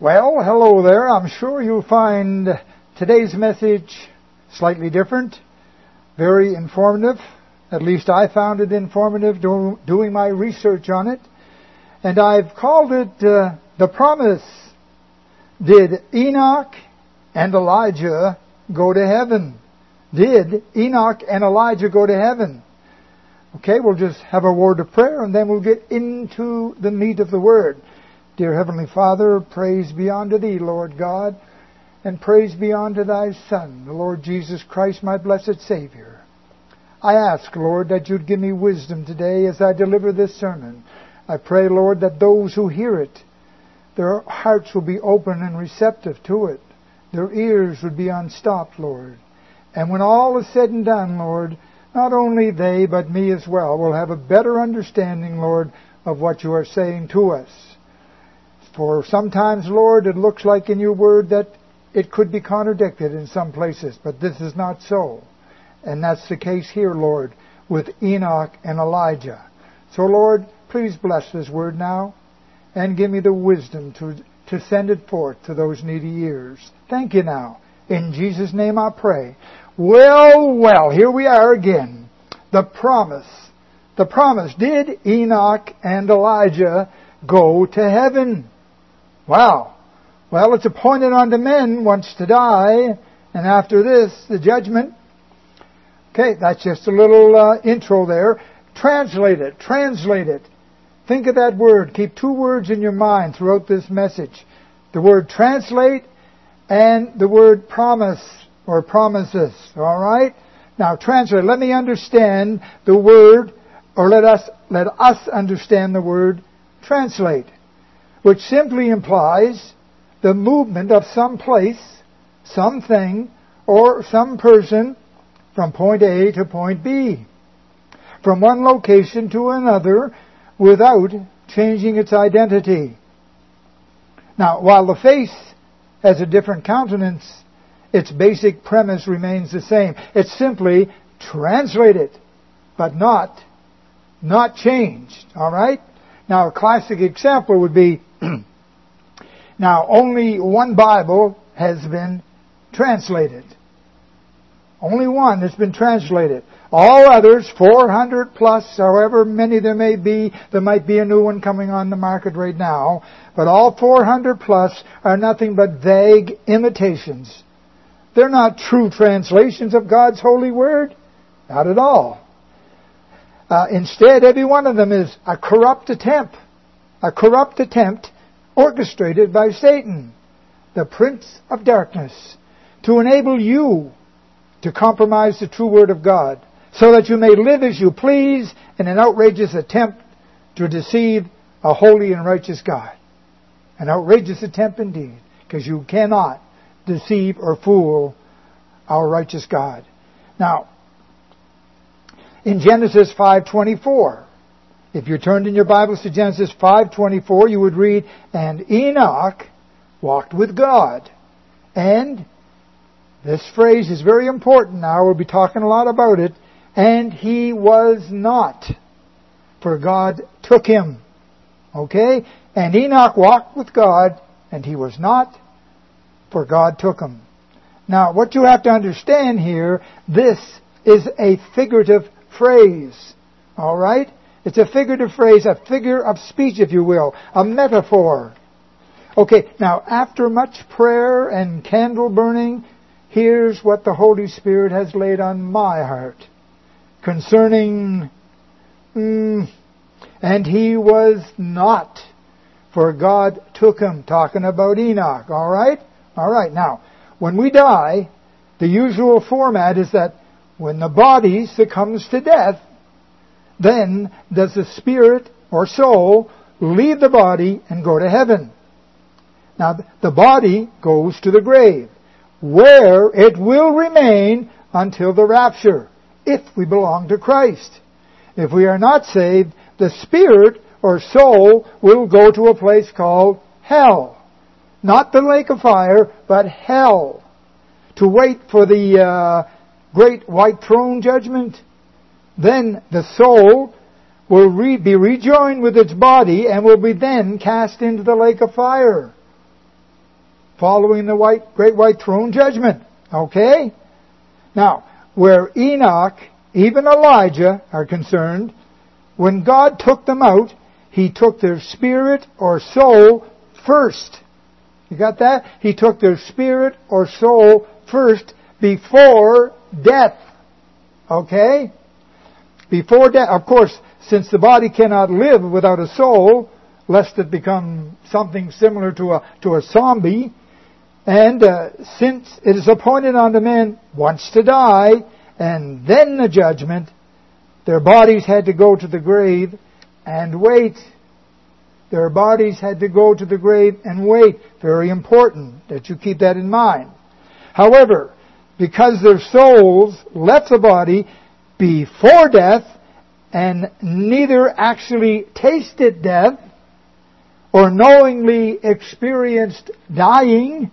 Well, hello there. I'm sure you'll find today's message slightly different, very informative. At least I found it informative doing my research on it. And I've called it The Promise. Did Enoch and Elijah go to heaven? Did Enoch and Elijah go to heaven? Okay, we'll just have a word of prayer and then we'll get into the meat of the Word. Dear Heavenly Father, praise be unto Thee, Lord God, and praise be unto Thy Son, the Lord Jesus Christ, my blessed Savior. I ask, Lord, that You'd give me wisdom today as I deliver this sermon. I pray, Lord, that those who hear it, their hearts will be open and receptive to it. Their ears would be unstopped, Lord. And when all is said and done, Lord, not only they, but me as well, will have a better understanding, Lord, of what You are saying to us. For sometimes, Lord, it looks like in Your Word that it could be contradicted in some places, but this is not so. And that's the case here, Lord, with Enoch and Elijah. So, Lord, please bless this Word now and give me the wisdom to send it forth to those needy ears. Thank You now. In Jesus' name I pray. Well, here we are again. The promise. The promise. Did Enoch and Elijah go to heaven? Wow. Well, it's appointed unto men once to die, and after this, the judgment. Okay, that's just a little intro there. Translate it. Think of that word. Keep two words in your mind throughout this message. The word translate and the word promise or promises. All right? Now, translate. Let me understand the word, or let us understand the word translate, which simply implies the movement of some place, something, or some person from point A to point B, from one location to another without changing its identity. Now, while the face has a different countenance, its basic premise remains the same. It's simply translated, but not changed. All right? Now, a classic example would be, now only one Bible has been translated. Only one has been translated. All others, 400 plus, however many there might be a new one coming on the market right now, but all 400 plus are nothing but vague imitations. They're not true translations of God's holy word. Not at all. Instead, every one of them is a corrupt attempt orchestrated by Satan, the prince of darkness, to enable you to compromise the true word of God, so that you may live as you please in an outrageous attempt to deceive a holy and righteous God. An outrageous attempt indeed, because you cannot deceive or fool our righteous God. Now, in Genesis 5:24, if you turned in your Bibles to Genesis 5:24, you would read, "And Enoch walked with God." And this phrase is very important now. We'll be talking a lot about it. And he was not, for God took him. Okay? And Enoch walked with God, and he was not, for God took him. Now, what you have to understand here, this is a figurative phrase. All right? It's a figurative phrase, a figure of speech, if you will, a metaphor. Okay, now, after much prayer and candle burning, here's what the Holy Spirit has laid on my heart concerning, and he was not, for God took him. Talking about Enoch, all right? All right, now, when we die, the usual format is that when the body succumbs to death, then does the spirit or soul leave the body and go to heaven. Now, the body goes to the grave, where it will remain until the rapture, if we belong to Christ. If we are not saved, the spirit or soul will go to a place called hell. Not the lake of fire, but hell, to wait for the great white throne judgment. Then the soul will be rejoined with its body and will be then cast into the lake of fire. following the great white throne judgment. Okay? Now, where Enoch, even Elijah are concerned, when God took them out, He took their spirit or soul first. You got that? He took their spirit or soul first before death. Okay? Before death. Of course, since the body cannot live without a soul, lest it become something similar to a zombie, and since it is appointed unto men once to die, and then the judgment, their bodies had to go to the grave and wait. Their bodies had to go to the grave and wait. Very important that you keep that in mind. However, because their souls left the body before death and neither actually tasted death or knowingly experienced dying,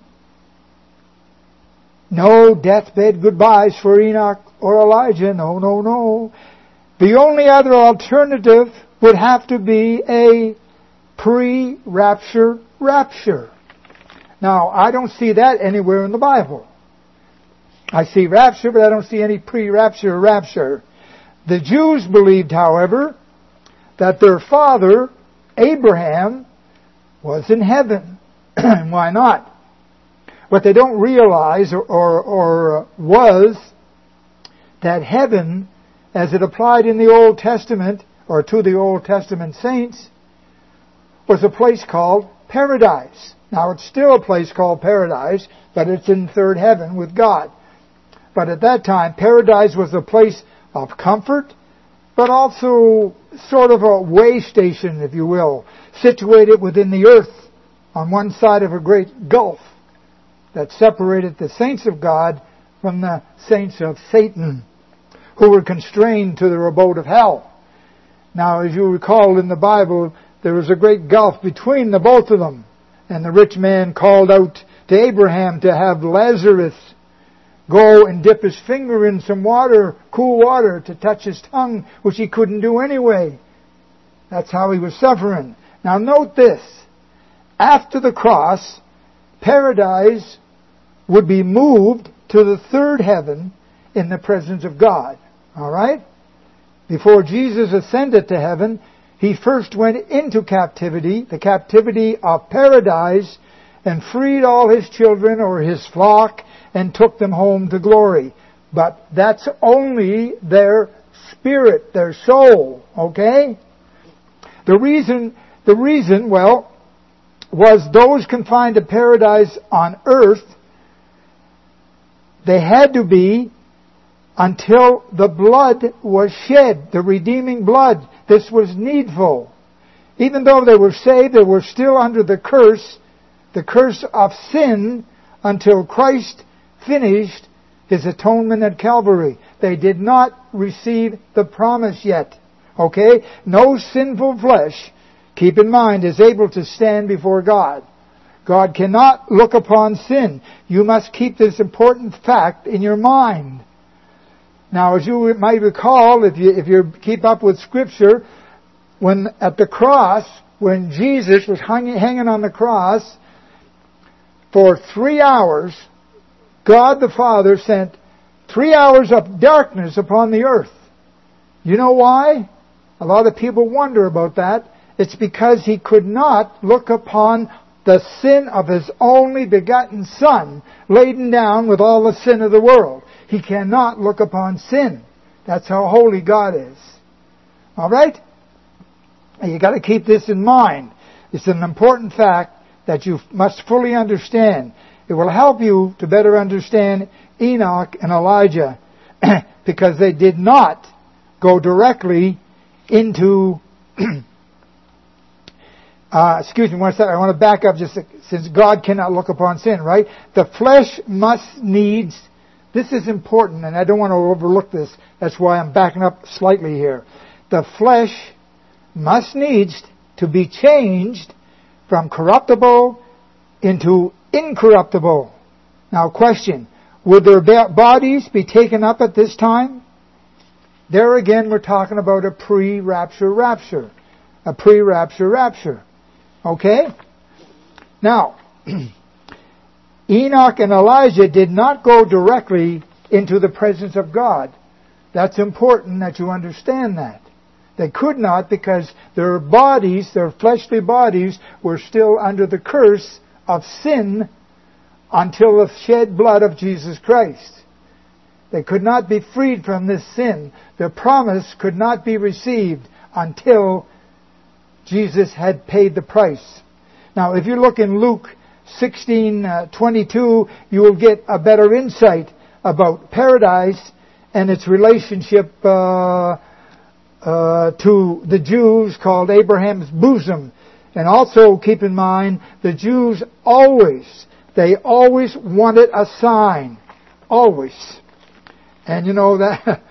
no deathbed goodbyes for Enoch or Elijah. No, no, no. The only other alternative would have to be a pre-rapture rapture. Now, I don't see that anywhere in the Bible. I see rapture, but I don't see any pre-rapture rapture. The Jews believed, however, that their father, Abraham, was in heaven. Why not? What they don't realize or was that heaven, as it applied in the Old Testament, or to the Old Testament saints, was a place called paradise. Now, it's still a place called paradise, but it's in third heaven with God. But at that time, paradise was a place of comfort, but also sort of a way station, if you will, situated within the earth on one side of a great gulf that separated the saints of God from the saints of Satan, who were constrained to their abode of hell. Now, as you recall in the Bible, there was a great gulf between the both of them. And the rich man called out to Abraham to have Lazarus go and dip his finger in some water, cool water, to touch his tongue, which he couldn't do anyway. That's how he was suffering. Now note this. After the cross, paradise would be moved to the third heaven in the presence of God. All right? Before Jesus ascended to heaven, He first went into captivity, the captivity of paradise, and freed all His children or His flock and took them home to glory. But that's only their spirit, their soul, okay? The reason, was those confined to paradise on earth, they had to be until the blood was shed, the redeeming blood. This was needful. Even though they were saved, they were still under the curse of sin, until Christ finished His atonement at Calvary. They did not receive the promise yet. Okay? No sinful flesh, keep in mind, is able to stand before God. God cannot look upon sin. You must keep this important fact in your mind. Now, as you might recall, if you keep up with Scripture, when at the cross, when Jesus was hanging on the cross, for 3 hours, God the Father sent 3 hours of darkness upon the earth. You know why? A lot of people wonder about that. It's because He could not look upon the sin of His only begotten Son, laden down with all the sin of the world. He cannot look upon sin. That's how holy God is. All right? And you got to keep this in mind. It's an important fact that you must fully understand. It will help you to better understand Enoch and Elijah, because they did not go directly into excuse me one second. I want to back up just since God cannot look upon sin, right? The flesh must needs, this is important, and I don't want to overlook this. That's why I'm backing up slightly here. The flesh must needs to be changed from corruptible into incorruptible. Now, question, would their bodies be taken up at this time? There again, we're talking about a pre-rapture rapture. A pre-rapture rapture. Okay? Now, Enoch and Elijah did not go directly into the presence of God. That's important that you understand that. They could not, because their bodies, their fleshly bodies, were still under the curse of sin until the shed blood of Jesus Christ. They could not be freed from this sin. Their promise could not be received until Jesus had paid the price. Now, if you look in Luke 16:22, you will get a better insight about paradise and its relationship to the Jews, called Abraham's bosom. And also keep in mind, the Jews always wanted a sign. Always. And you know that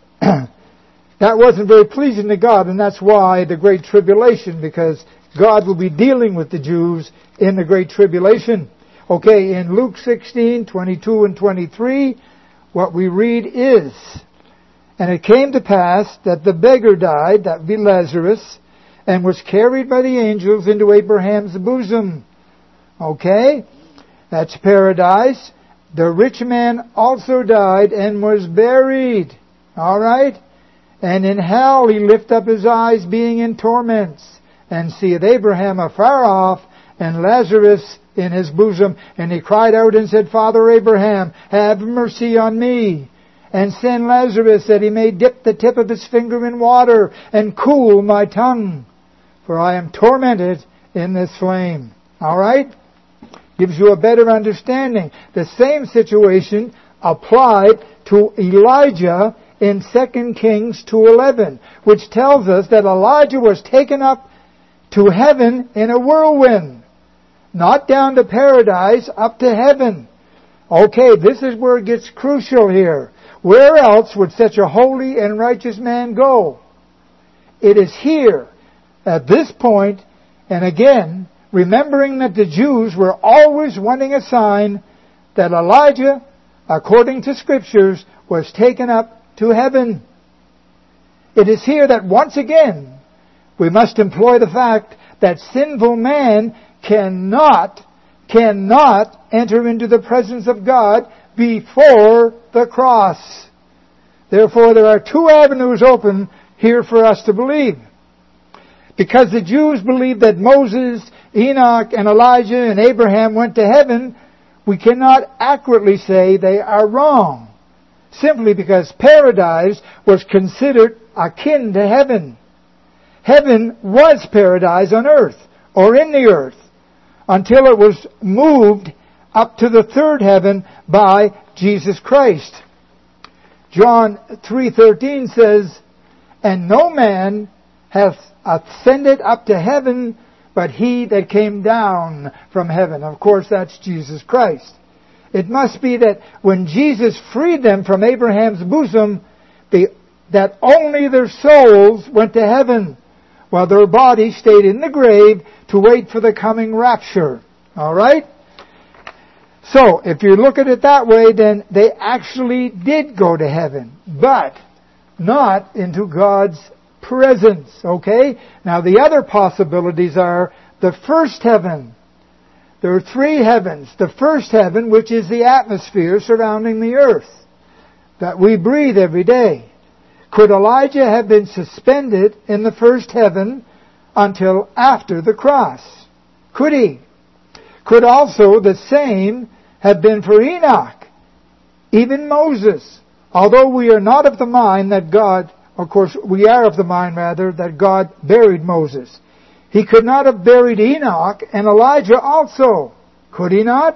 that wasn't very pleasing to God, and that's why the Great Tribulation, because God will be dealing with the Jews in the Great Tribulation. Okay, in Luke 16:22 and 23, what we read is, "And it came to pass that the beggar died," that be Lazarus, "and was carried by the angels into Abraham's bosom." Okay, that's paradise. "The rich man also died and was buried." All right? "And in hell he lift up his eyes, being in torments, and seeth Abraham afar off, and Lazarus in his bosom. And he cried out and said, Father Abraham, have mercy on me, and send Lazarus, that he may dip the tip of his finger in water, and cool my tongue, for I am tormented in this flame." All right? Gives you a better understanding. The same situation applied to Elijah in 2 Kings 2:11, which tells us that Elijah was taken up to heaven in a whirlwind. Not down to paradise, up to heaven. Okay, this is where it gets crucial here. Where else would such a holy and righteous man go? It is here, at this point, and again, remembering that the Jews were always wanting a sign, that Elijah, according to Scriptures, was taken up to heaven. It is here that once again we must employ the fact that sinful man cannot enter into the presence of God before the cross. Therefore, there are two avenues open here for us to believe. Because the Jews believed that Moses, Enoch, and Elijah, and Abraham went to heaven, we cannot accurately say they are wrong, simply because paradise was considered akin to heaven. Heaven was paradise on earth, or in the earth, until it was moved up to the third heaven by Jesus Christ. John 3:13 says, "And no man hath ascended up to heaven, but he that came down from heaven." Of course, that's Jesus Christ. It must be that when Jesus freed them from Abraham's bosom, that only their souls went to heaven, while their bodies stayed in the grave to wait for the coming rapture. All right? So, if you look at it that way, then they actually did go to heaven, but not into God's presence. Okay? Now, the other possibilities are the first heaven. There are three heavens. The first heaven, which is the atmosphere surrounding the earth that we breathe every day. Could Elijah have been suspended in the first heaven until after the cross? Could he? Could also the same have been for Enoch, even Moses? Although we are not of the mind that God, of course we are of the mind rather, that God buried Moses. He could not have buried Enoch and Elijah also. Could he not?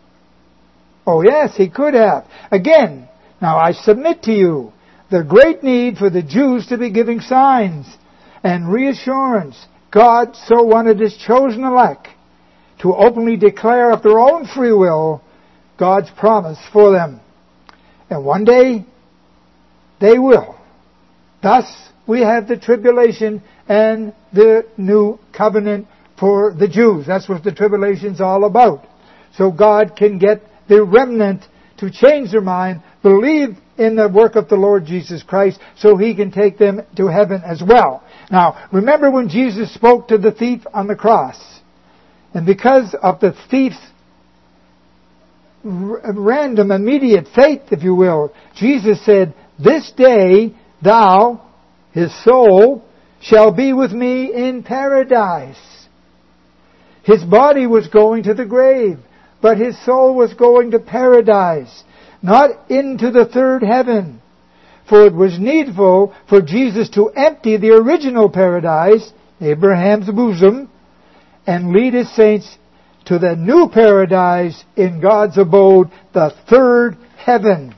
Oh yes, he could have. Again, now I submit to you the great need for the Jews to be giving signs and reassurance. God so wanted His chosen elect to openly declare of their own free will God's promise for them. And one day, they will. Thus, we have the tribulation and the new covenant for the Jews. That's what the tribulation's all about. So God can get the remnant to change their mind, believe in the work of the Lord Jesus Christ, so He can take them to heaven as well. Now, remember when Jesus spoke to the thief on the cross. And because of the thief's random, immediate faith, if you will. Jesus said, "This day thou," his soul, "shall be with me in paradise." His body was going to the grave, but his soul was going to paradise, not into the third heaven. For it was needful for Jesus to empty the original paradise, Abraham's bosom, and lead his saints to the new paradise in God's abode, the third heaven.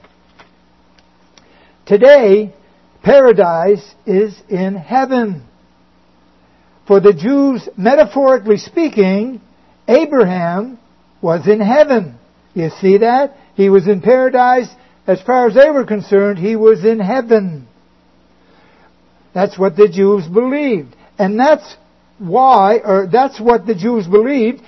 Today, paradise is in heaven. For the Jews, metaphorically speaking, Abraham was in heaven. You see that? He was in paradise. As far as they were concerned, he was in heaven. That's what the Jews believed. And that's why, or that's what the Jews believed.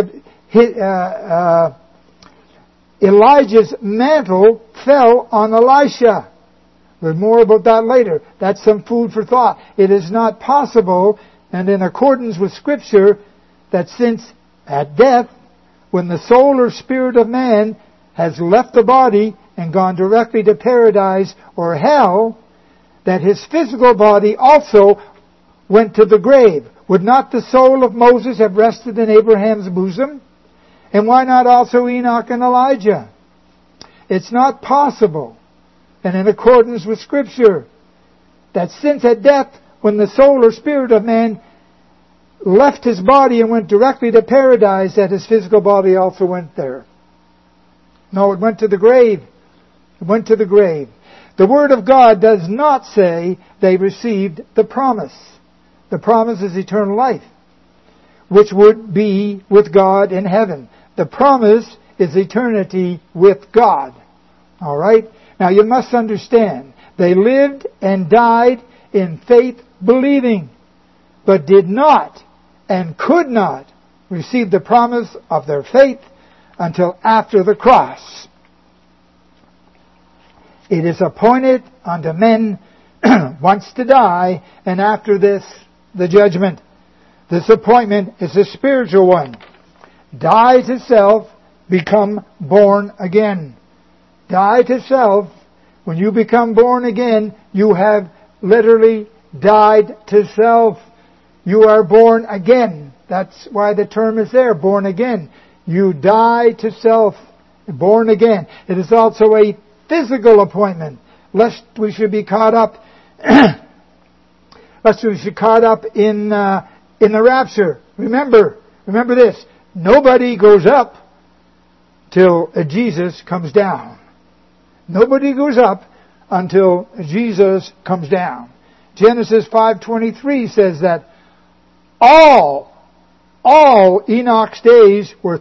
Elijah's mantle fell on Elisha. There's more about that later. That's some food for thought. It is not possible, and in accordance with Scripture, that since at death, when the soul or spirit of man has left the body and gone directly to paradise or hell, that his physical body also went to the grave. Would not the soul of Moses have rested in Abraham's bosom? And why not also Enoch and Elijah? It's not possible, and in accordance with Scripture, that since at death, when the soul or spirit of man left his body and went directly to paradise, that his physical body also went there. No, it went to the grave. It went to the grave. The Word of God does not say they received the promise. The promise is eternal life, which would be with God in heaven. The promise is eternity with God. All right? Now you must understand, they lived and died in faith believing, but did not and could not receive the promise of their faith until after the cross. It is appointed unto men once to die, and after this, the judgment. This appointment is a spiritual one. Die to self, become born again. Die to self. When you become born again, you have literally died to self. You are born again. That's why the term is there, born again. You die to self, born again. It is also a physical appointment, lest we should be caught up in the rapture. Remember this. Nobody goes up till Jesus comes down. Nobody goes up until Jesus comes down. Genesis 5:23 says that all Enoch's days were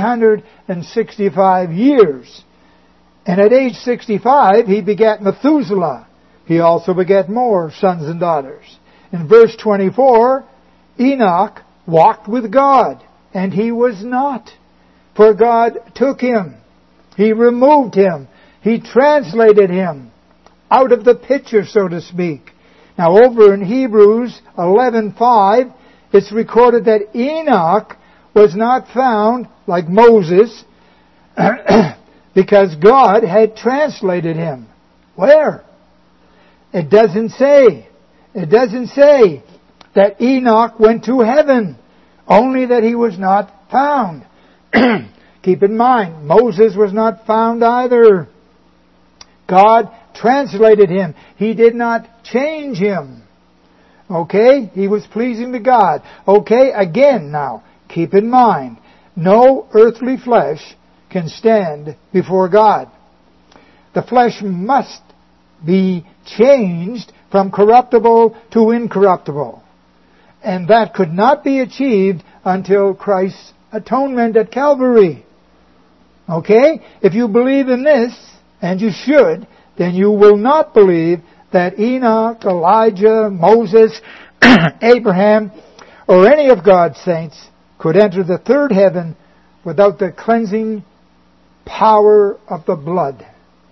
365 years. And at age 65, he begat Methuselah. He also begat more sons and daughters. In verse 24, Enoch walked with God, and he was not. For God took him. He removed him. He translated him out of the picture, so to speak. Now over in Hebrews 11:5, it's recorded that Enoch was not found like Moses because God had translated him. Where? It doesn't say. It doesn't say that Enoch went to heaven, only that he was not found. Keep in mind, Moses was not found either. God translated him. He did not change him. Okay? He was pleasing to God. Okay? Again now, keep in mind, no earthly flesh can stand before God. The flesh must be changed from corruptible to incorruptible. And that could not be achieved until Christ's atonement at Calvary. Okay? If you believe in this, and you should, then you will not believe that Enoch, Elijah, Moses, Abraham, or any of God's saints could enter the third heaven without the cleansing power of the blood.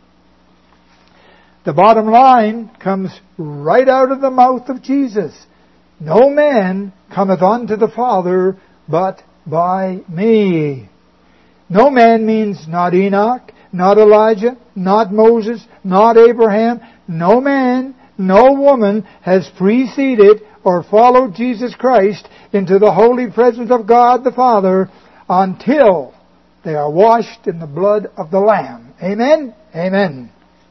The bottom line comes right out of the mouth of Jesus. No man cometh unto the Father but by me. No man means not Enoch, not Elijah, not Moses, not Abraham. No man, no woman has preceded or followed Jesus Christ into the holy presence of God the Father until they are washed in the blood of the Lamb. Amen? Amen.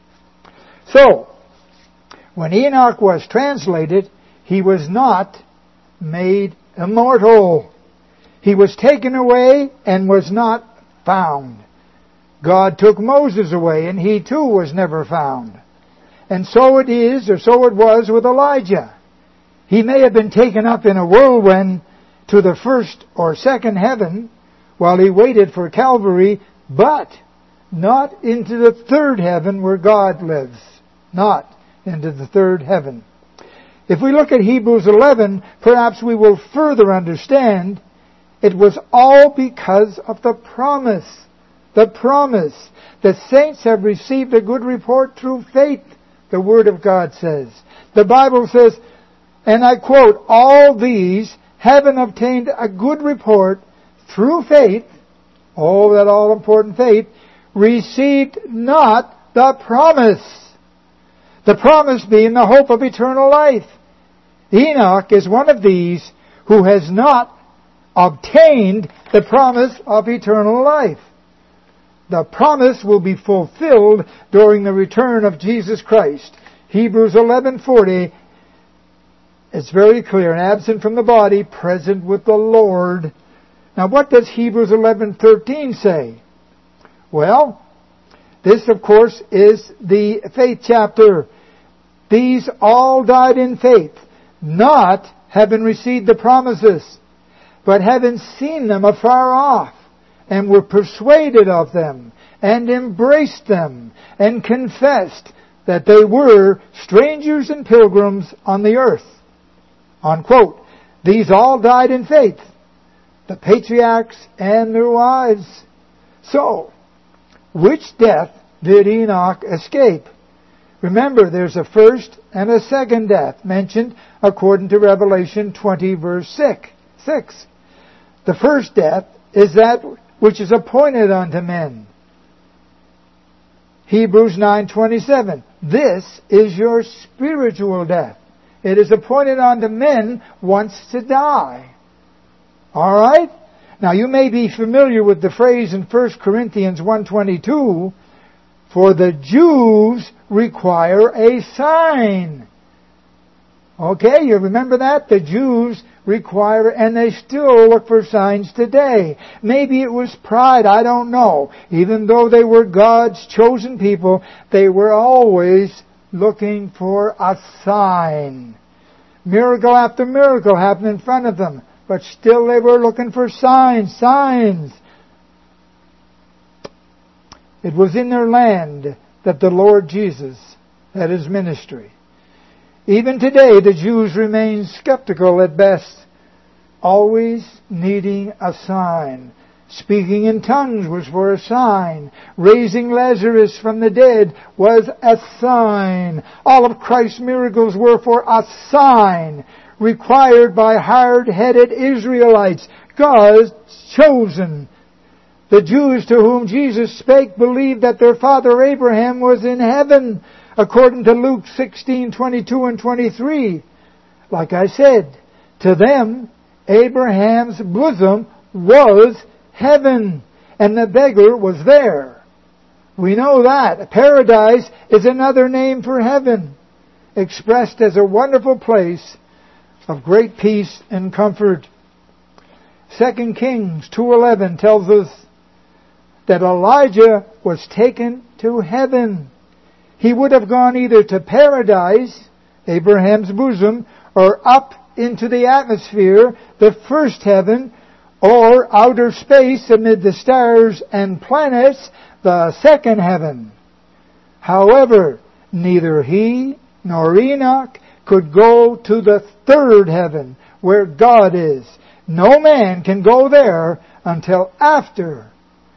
So, when Enoch was translated, he was not made immortal. He was taken away and was not found. God took Moses away, and he too was never found. And so it is, or so it was with Elijah. He may have been taken up in a whirlwind to the first or second heaven while he waited for Calvary, but not into the third heaven where God lives. Not into the third heaven. If we look at Hebrews 11, perhaps we will further understand it was all because of the promise. The promise. The saints have received a good report through faith, the Word of God says. The Bible says, and I quote, all these, having obtained a good report through faith, oh, that all-important faith, received not the promise. The promise being the hope of eternal life. Enoch is one of these who has not obtained the promise of eternal life. The promise will be fulfilled during the return of Jesus Christ. Hebrews 11:40, it's very clear, and absent from the body, present with the Lord. Now what does Hebrews 11:13 say? Well, this of course is the faith chapter. These all died in faith, not having received the promises, but having seen them afar off, and were persuaded of them, and embraced them, and confessed that they were strangers and pilgrims on the earth. Unquote. These all died in faith, the patriarchs and their wives. So, which death did Enoch escape? Remember, there's a first and a second death mentioned according to Revelation 20 verse 6. The first death is that which is appointed unto men. Hebrews 9:27. This is your spiritual death. It is appointed unto men once to die. Alright? Now you may be familiar with the phrase in 1 Corinthians 1:22, for the Jews require a sign. Okay, you remember that? The Jews require, and they still look for signs today. Maybe it was pride, I don't know. Even though they were God's chosen people, they were always looking for a sign. Miracle after miracle happened in front of them, but still they were looking for signs. It was in their land that the Lord Jesus had His ministry. Even today, the Jews remain skeptical at best, always needing a sign. Speaking in tongues was for a sign. Raising Lazarus from the dead was a sign. All of Christ's miracles were for a sign, required by hard-headed Israelites, God's chosen. The Jews to whom Jesus spake believed that their father Abraham was in heaven, according to Luke 16:22 and 23. Like I said, to them, Abraham's bosom was heaven, and the beggar was there. We know that. Paradise is another name for heaven, expressed as a wonderful place of great peace and comfort. 2 Kings 2:11 tells us that Elijah was taken to heaven. He would have gone either to paradise, Abraham's bosom, or up into the atmosphere, the first heaven, or outer space amid the stars and planets, the second heaven. However, neither he nor Enoch could go to the third heaven, where God is. No man can go there until after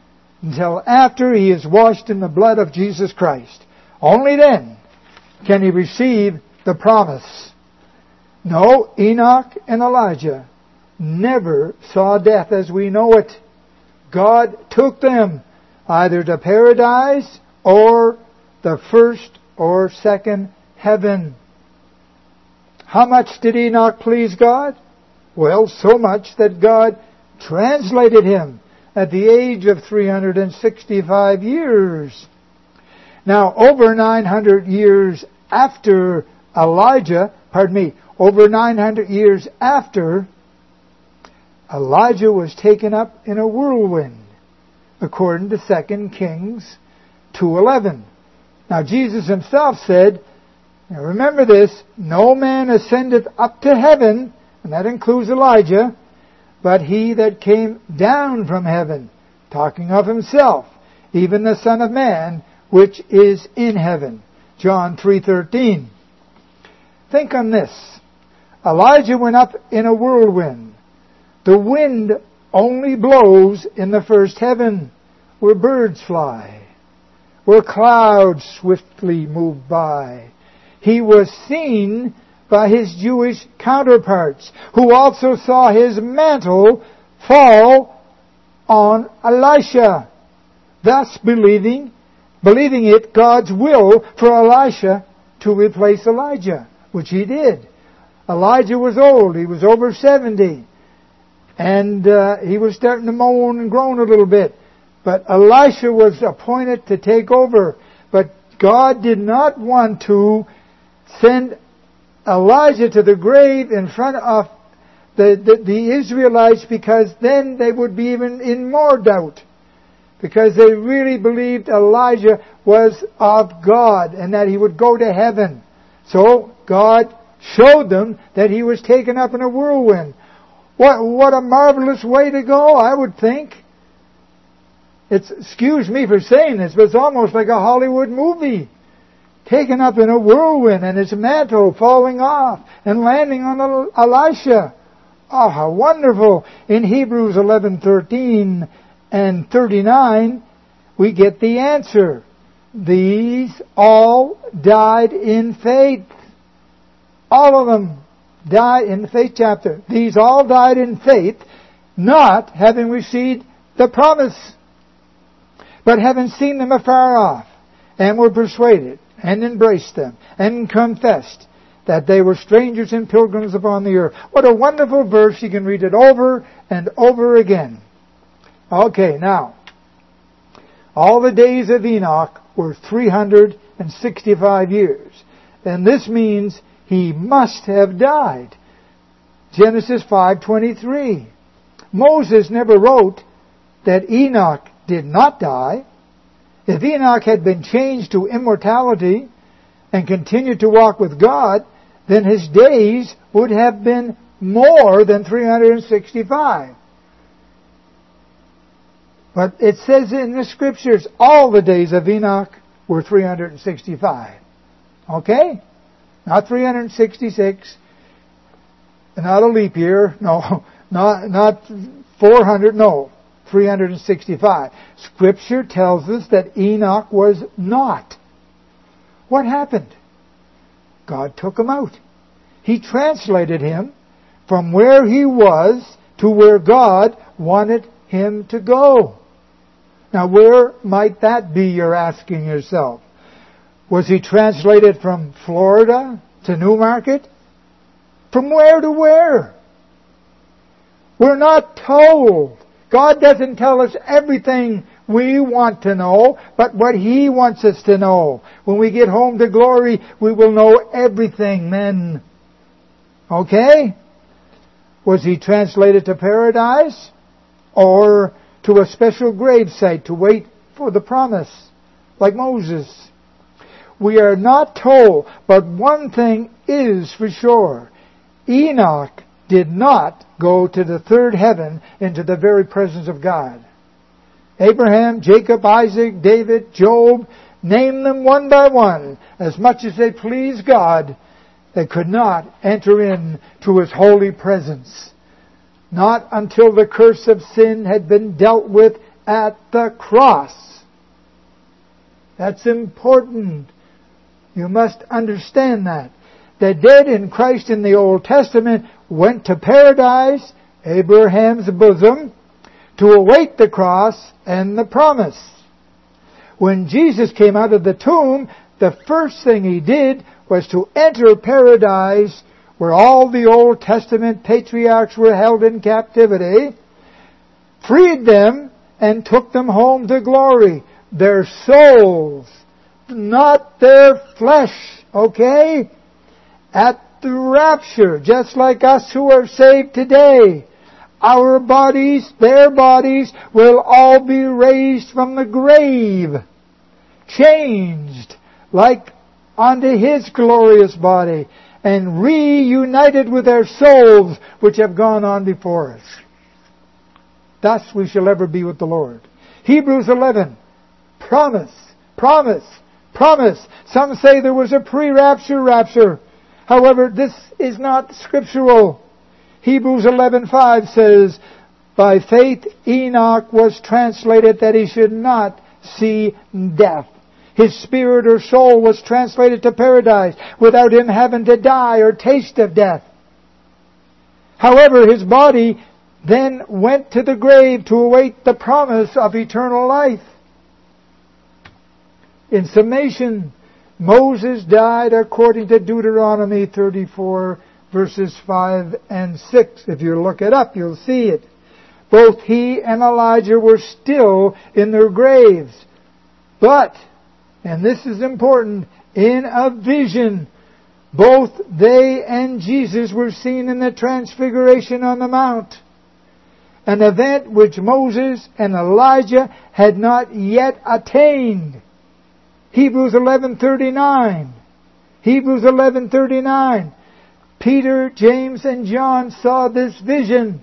he is washed in the blood of Jesus Christ. Only then can he receive the promise. No, Enoch and Elijah never saw death as we know it. God took them either to paradise or the first or second heaven. How much did Enoch please God? Well, so much that God translated him at the age of 365 years. Now, over 900 years after over 900 years after, Elijah was taken up in a whirlwind, according to 2 Kings 2:11. Now, Jesus himself said, now remember this, no man ascendeth up to heaven, and that includes Elijah, but he that came down from heaven, talking of himself, even the Son of Man, which is in heaven. John 3:13. Think on this. Elijah went up in a whirlwind. The wind only blows in the first heaven, where birds fly, where clouds swiftly move by. He was seen by his Jewish counterparts, who also saw his mantle fall on Elisha, thus believing it God's will for Elisha to replace Elijah, which he did. Elijah was old. He was over 70. And he was starting to moan and groan a little bit. But Elisha was appointed to take over. But God did not want to send Elijah to the grave in front of the Israelites, because then they would be even in more doubt. Because they really believed Elijah was of God and that he would go to heaven. So God showed them that he was taken up in a whirlwind. What a marvelous way to go, I would think. Excuse me for saying this, but it's almost like a Hollywood movie. Taken up in a whirlwind and his mantle falling off and landing on Elisha. Oh, how wonderful. In Hebrews 11:13 and 39, we get the answer. These all died in faith. All of them died in the faith chapter. These all died in faith, not having received the promise, but having seen them afar off, and were persuaded, and embraced them, and confessed that they were strangers and pilgrims upon the earth. What a wonderful verse. You can read it over and over again. Okay, now, all the days of Enoch were 365 years. And this means he must have died. Genesis 5:23. Moses never wrote that Enoch did not die. If Enoch had been changed to immortality and continued to walk with God, then his days would have been more than 365. But it says in the Scriptures, all the days of Enoch were 365. Okay? Not 366. Not a leap year. No. Not 400. No. 365. Scripture tells us that Enoch was not. What happened? God took him out. He translated him from where he was to where God wanted him to go. Now, where might that be, you're asking yourself? Was he translated from Florida to Newmarket? From where to where? We're not told. God doesn't tell us everything we want to know, but what He wants us to know. When we get home to glory, we will know everything then. Okay? Was he translated to paradise? Or to a special grave site to wait for the promise, like Moses? We are not told, but one thing is for sure. Enoch did not go to the third heaven into the very presence of God. Abraham, Jacob, Isaac, David, Job, name them one by one. As much as they pleased God, they could not enter into His holy presence. Not until the curse of sin had been dealt with at the cross. That's important. You must understand that. The dead in Christ in the Old Testament went to paradise, Abraham's bosom, to await the cross and the promise. When Jesus came out of the tomb, the first thing He did was to enter paradise, where all the Old Testament patriarchs were held in captivity, freed them, and took them home to glory. Their souls, not their flesh, okay? At the rapture, just like us who are saved today, our bodies, their bodies, will all be raised from the grave, changed, like unto His glorious body, and reunited with their souls which have gone on before us. Thus we shall ever be with the Lord. Hebrews 11, promise, promise, promise. Some say there was a pre-rapture rapture. However, this is not scriptural. Hebrews 11:5 says, by faith Enoch was translated that he should not see death. His spirit or soul was translated to paradise without him having to die or taste of death. However, his body then went to the grave to await the promise of eternal life. In summation, Moses died according to Deuteronomy 34, verses 5 and 6. If you look it up, you'll see it. Both he and Elijah were still in their graves. But, and this is important, in a vision, both they and Jesus were seen in the Transfiguration on the Mount, an event which Moses and Elijah had not yet attained. Hebrews 11:39. Hebrews 11:39. Peter, James, and John saw this vision.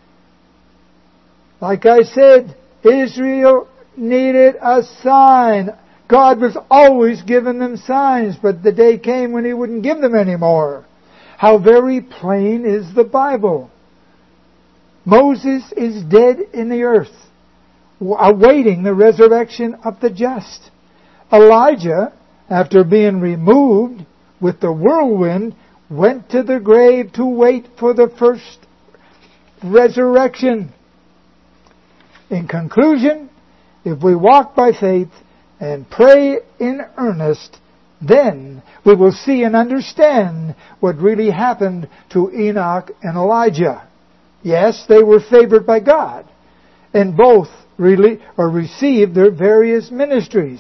Like I said, Israel needed a sign. God was always giving them signs, but the day came when He wouldn't give them any more. How very plain is the Bible. Moses is dead in the earth, awaiting the resurrection of the just. Elijah, after being removed with the whirlwind, went to the grave to wait for the first resurrection. In conclusion, if we walk by faith and pray in earnest, then we will see and understand what really happened to Enoch and Elijah. Yes, they were favored by God, and both received their various ministries.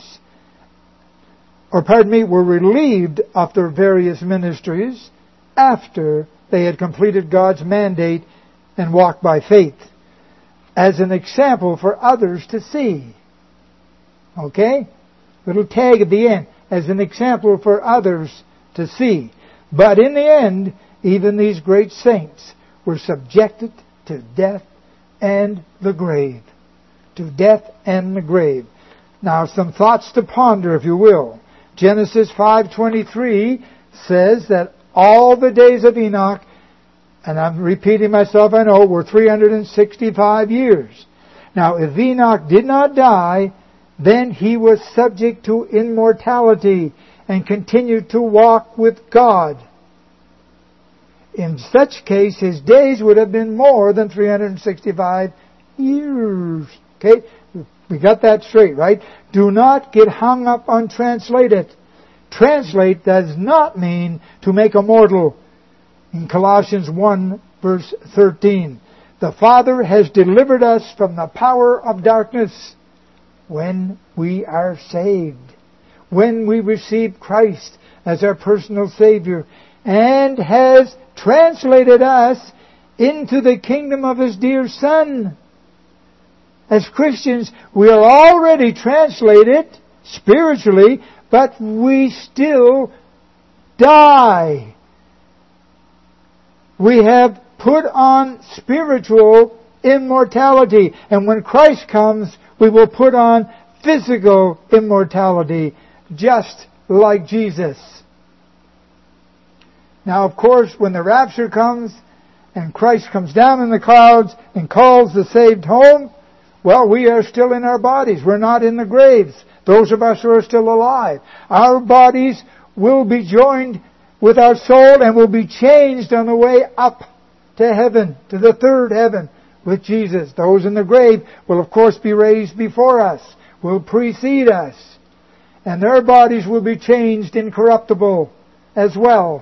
Were relieved of their various ministries after they had completed God's mandate and walked by faith, as an example for others to see. Okay? Little tag at the end, as an example for others to see. But in the end, even these great saints were subjected to death and the grave. To death and the grave. Now, some thoughts to ponder, if you will. Genesis 5:23 says that all the days of Enoch, and I'm repeating myself, I know, were 365 years. Now, if Enoch did not die, then he was subject to immortality and continued to walk with God. In such case, his days would have been more than 365 years. Okay? We got that straight, right? Do not get hung up on translated. Translate does not mean to make immortal. In Colossians 1, verse 13, the Father has delivered us from the power of darkness when we are saved, when we receive Christ as our personal Savior, and has translated us into the kingdom of His dear Son. As Christians, we are already translated spiritually, but we still die. We have put on spiritual immortality. And when Christ comes, we will put on physical immortality, just like Jesus. Now, of course, when the rapture comes and Christ comes down in the clouds and calls the saved home, well, we are still in our bodies. We're not in the graves. Those of us who are still alive. Our bodies will be joined with our soul and will be changed on the way up to heaven, to the third heaven, with Jesus. Those in the grave will of course be raised before us, will precede us. And their bodies will be changed incorruptible as well.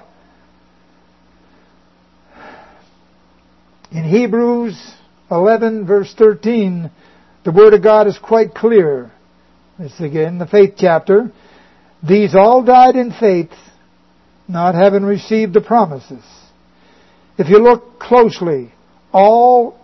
In Hebrews 11 verse 13, the Word of God is quite clear. It's again the faith chapter. These all died in faith, not having received the promises. If you look closely, all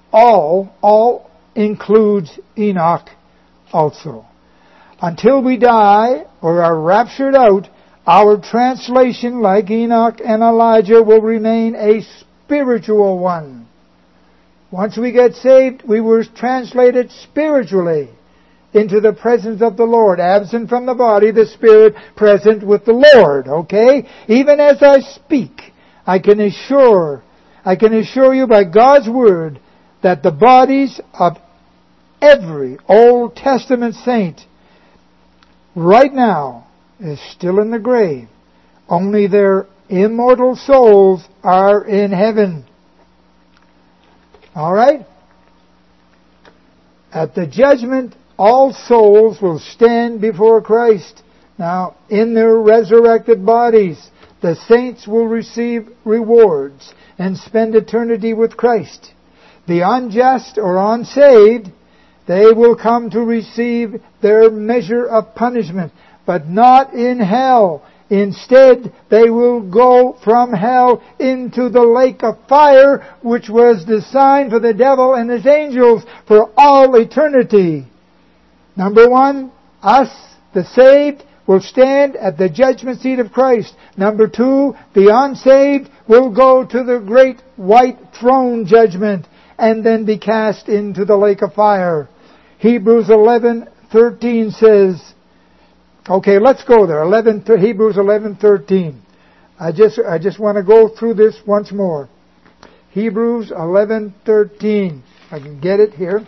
includes Enoch also. Until we die or are raptured out, our translation, like Enoch and Elijah, will remain a spiritual one. Once we get saved, we were translated spiritually into the presence of the Lord. Absent from the body, the spirit present with the Lord. Okay? Even as I speak, I can assure you by God's Word that the bodies of every Old Testament saint right now is still in the grave. Only their immortal souls are in heaven. Alright? At the judgment, all souls will stand before Christ. Now, in their resurrected bodies, the saints will receive rewards and spend eternity with Christ. The unjust or unsaved, they will come to receive their measure of punishment, but not in hell. Instead, they will go from hell into the lake of fire, which was designed for the devil and his angels for all eternity. Number one, us, the saved, will stand at the judgment seat of Christ. Number two, the unsaved will go to the great white throne judgment and then be cast into the lake of fire. Hebrews 11:13 says, okay, let's go there. Hebrews 11:13. I just want to go through this once more. Hebrews 11:13. I can get it here.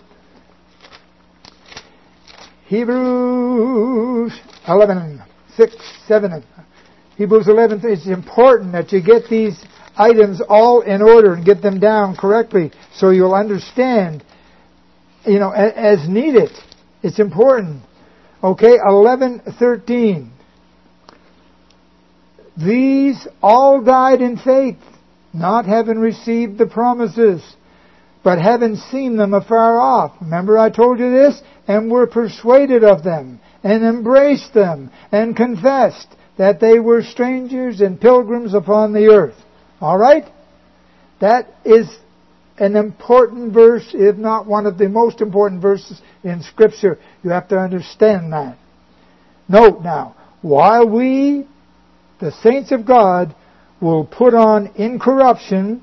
Hebrews 11:6-7. Hebrews 11. It's important that you get these items all in order and get them down correctly so you'll understand, as needed. It's important. Okay, 11:13. These all died in faith, not having received the promises, but having seen them afar off. Remember I told you this? And were persuaded of them, and embraced them, and confessed that they were strangers and pilgrims upon the earth. Alright? That is an important verse, if not one of the most important verses in Scripture. You have to understand that. Note now, while we, the saints of God, will put on incorruption,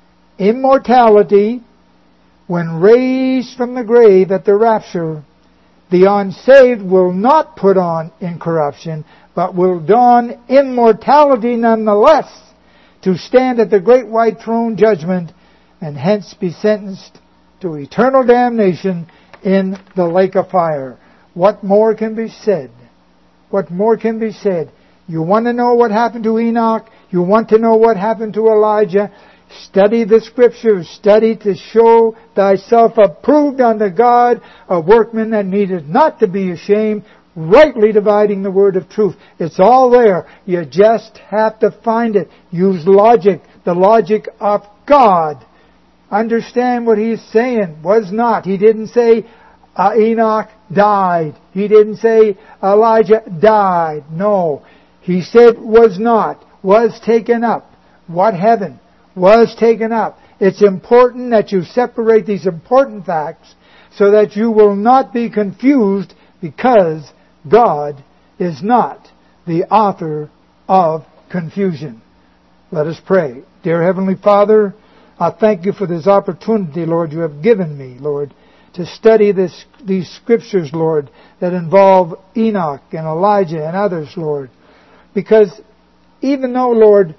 immortality, when raised from the grave at the rapture, the unsaved will not put on incorruption, but will don immortality nonetheless, to stand at the great white throne judgment and hence be sentenced to eternal damnation in the lake of fire. What more can be said? What more can be said? You want to know what happened to Enoch? You want to know what happened to Elijah? Study the Scriptures. Study to show thyself approved unto God, a workman that needeth not to be ashamed, rightly dividing the word of truth. It's all there. You just have to find it. Use logic, the logic of God. Understand what He's saying. Was not. He didn't say Enoch died. He didn't say Elijah died. No. He said was not. Was taken up. What heaven? Was taken up. It's important that you separate these important facts so that you will not be confused, because God is not the author of confusion. Let us pray. Dear Heavenly Father, I thank You for this opportunity, Lord, You have given me, Lord, to study these Scriptures, Lord, that involve Enoch and Elijah and others, Lord. Because even though, Lord,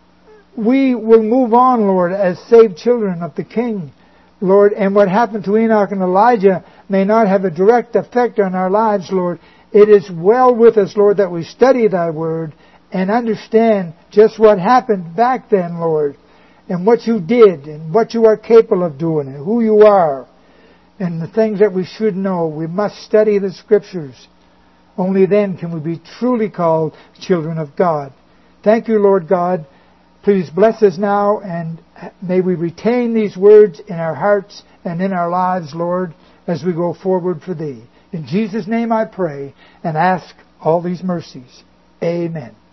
we will move on, Lord, as saved children of the King, Lord, and what happened to Enoch and Elijah may not have a direct effect on our lives, Lord, it is well with us, Lord, that we study Thy Word and understand just what happened back then, Lord. and what you did and what you are capable of doing and who you are and the things that we should know. We must study the Scriptures. Only then can we be truly called children of God. Thank you, Lord God. Please bless us now, and may we retain these words in our hearts and in our lives, Lord, as we go forward for Thee. In Jesus' name I pray and ask all these mercies. Amen.